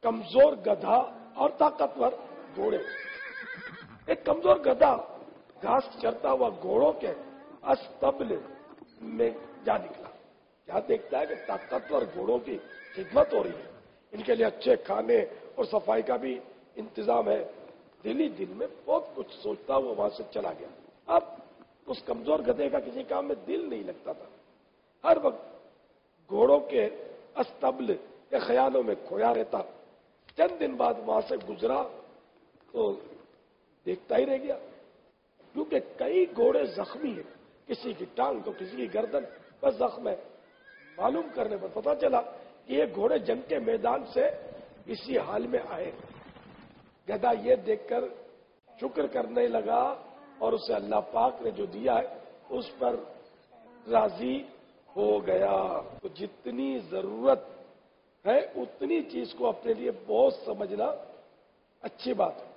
کمزور گدھا اور طاقتور گھوڑے. ایک کمزور گدھا گھاس چرتا ہوا گھوڑوں کے استبل میں جا نکلا. کیا دیکھتا ہے کہ طاقتور گھوڑوں کی خدمت ہو رہی ہے, ان کے لیے اچھے کھانے اور صفائی کا بھی انتظام ہے. دل ہی دل میں بہت کچھ سوچتا ہوا وہاں سے چلا گیا. اب اس کمزور گدھے کا کسی کام میں دل نہیں لگتا تھا, ہر وقت گھوڑوں کے استبل کے خیالوں میں کھویا رہتا. چند دن بعد وہاں سے گزرا تو دیکھتا ہی رہ گیا, کیونکہ کئی گھوڑے زخمی ہیں, کسی کی ٹانگ تو کسی کی گردن پر زخم ہے. معلوم کرنے پر پتا چلا کہ یہ گھوڑے جنگ کے میدان سے اسی حال میں آئے. گدھا یہ دیکھ کر شکر کرنے لگا اور اسے اللہ پاک نے جو دیا ہے اس پر راضی ہو گیا. تو جتنی ضرورت ہے اتنی چیز کو اپنے لیے بہت سمجھنا اچھی بات ہے.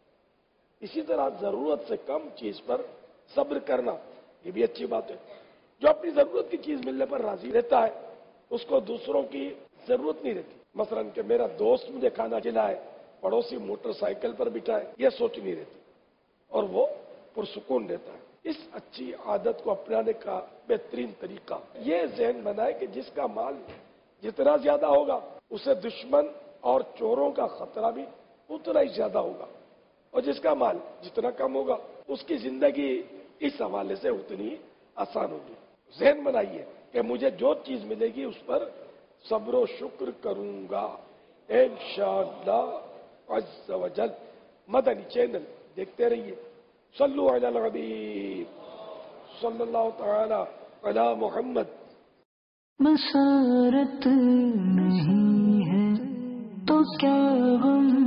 اسی طرح ضرورت سے کم چیز پر صبر کرنا یہ بھی اچھی بات ہے. جو اپنی ضرورت کی چیز ملنے پر راضی رہتا ہے اس کو دوسروں کی ضرورت نہیں رہتی. مثلا کہ میرا دوست مجھے کھانا کھلائے, پڑوسی موٹر سائیکل پر بٹھائے, یہ سوچ نہیں رہتی اور وہ پرسکون رہتا ہے. اس اچھی عادت کو اپنانے کا بہترین طریقہ یہ ذہن بنائے کہ جس کا مال جتنا زیادہ ہوگا اسے دشمن اور چوروں کا خطرہ بھی اتنا ہی زیادہ ہوگا, اور جس کا مال جتنا کم ہوگا اس کی زندگی اس حوالے سے اتنی آسان ہوگی. ذہن بنائیے کہ مجھے جو چیز ملے گی اس پر صبر و شکر کروں گا انشاءاللہ عز و جل. مدنی چینل دیکھتے رہیے. صلو علی الحبیب صلی اللہ تعالی علی محمد. مسارت نہیں ہے تو کیا غم